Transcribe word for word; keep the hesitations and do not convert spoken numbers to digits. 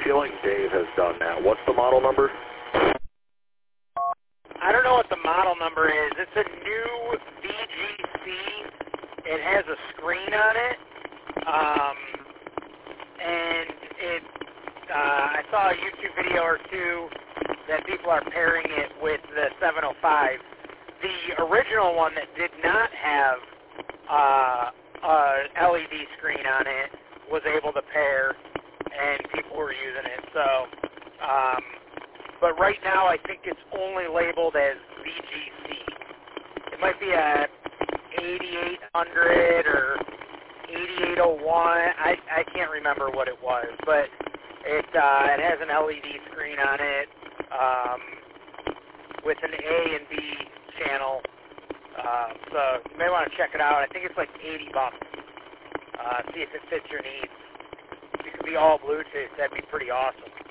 feel like Dave has done that. What's the model number? I don't know what the model number is. It's a new V G C. It has a screen on it. Um, and it, uh, I saw a YouTube video or two that people are pairing it with the seven oh five. The original one that did not have uh, a L E D screen on it was able to pair, and people were using it. So, um, but right now I think it's only labeled as V G C. It might be a eighty-eight hundred or eighty-eight oh one. I I can't remember what it was, but it uh, it has an L E D screen on it um, with an A and B channel. Uh, so you may want to check it out. I think it's like eighty bucks. Uh, see if it fits your needs. If it could be all Bluetooth, that'd be pretty awesome.